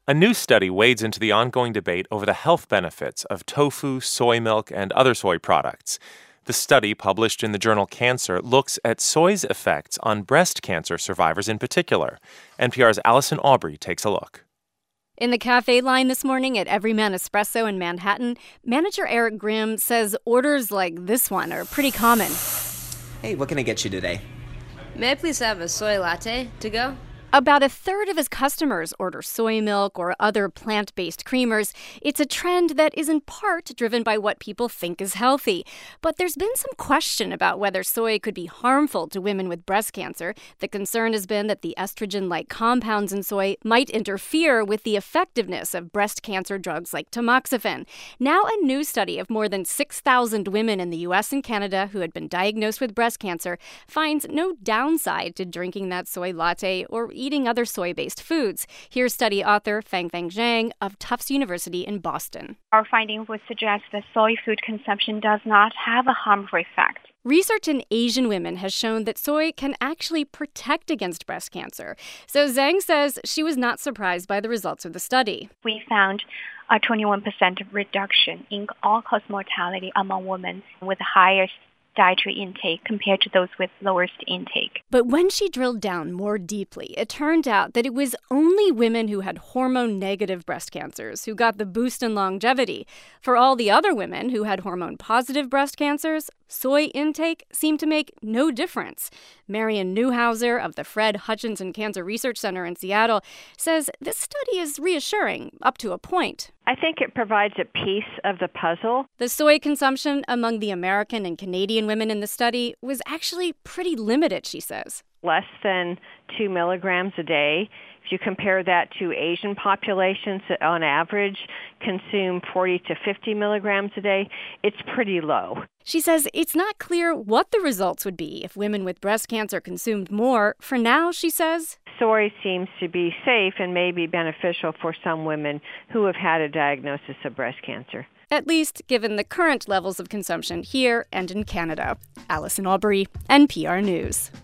A new study wades into the ongoing debate over the health benefits of tofu, soy milk, and other soy products. The study, published in the journal Cancer, looks at soy's effects on breast cancer survivors in particular. NPR's Allison Aubrey takes a look. In the cafe line this morning at Everyman Espresso in Manhattan, manager Eric Grimm says orders like this one are pretty common. Hey, what can I get you today? May I please have a soy latte to go? About a third of his customers order soy milk or other plant-based creamers. It's a trend that is in part driven by what people think is healthy. But there's been some question about whether soy could be harmful to women with breast cancer. The concern has been that the estrogen-like compounds in soy might interfere with the effectiveness of breast cancer drugs like tamoxifen. Now a new study of more than 6,000 women in the U.S. and Canada who had been diagnosed with breast cancer finds no downside to drinking that soy latte or eating other soy-based foods. Here's study author Fangfang Zhang of Tufts University in Boston. Our findings would suggest that soy food consumption does not have a harmful effect. Research in Asian women has shown that soy can actually protect against breast cancer. So Zhang says she was not surprised by the results of the study. We found a 21% reduction in all-cause mortality among women with higher dietary intake compared to those with lowest intake. But when she drilled down more deeply, it turned out that it was only women who had hormone-negative breast cancers who got the boost in longevity. For all the other women who had hormone-positive breast cancers, soy intake seemed to make no difference. Marian Newhauser of the Fred Hutchinson Cancer Research Center in Seattle says this study is reassuring up to a point. I think it provides a piece of the puzzle. The soy consumption among the American and Canadian women in the study was actually pretty limited, she says. Less than 2 milligrams a day. If you compare that to Asian populations that on average consume 40 to 50 milligrams a day, it's pretty low. She says it's not clear what the results would be if women with breast cancer consumed more. For now, she says, soy seems to be safe and may be beneficial for some women who have had a diagnosis of breast cancer. At least given the current levels of consumption here and in Canada. Allison Aubrey, NPR News.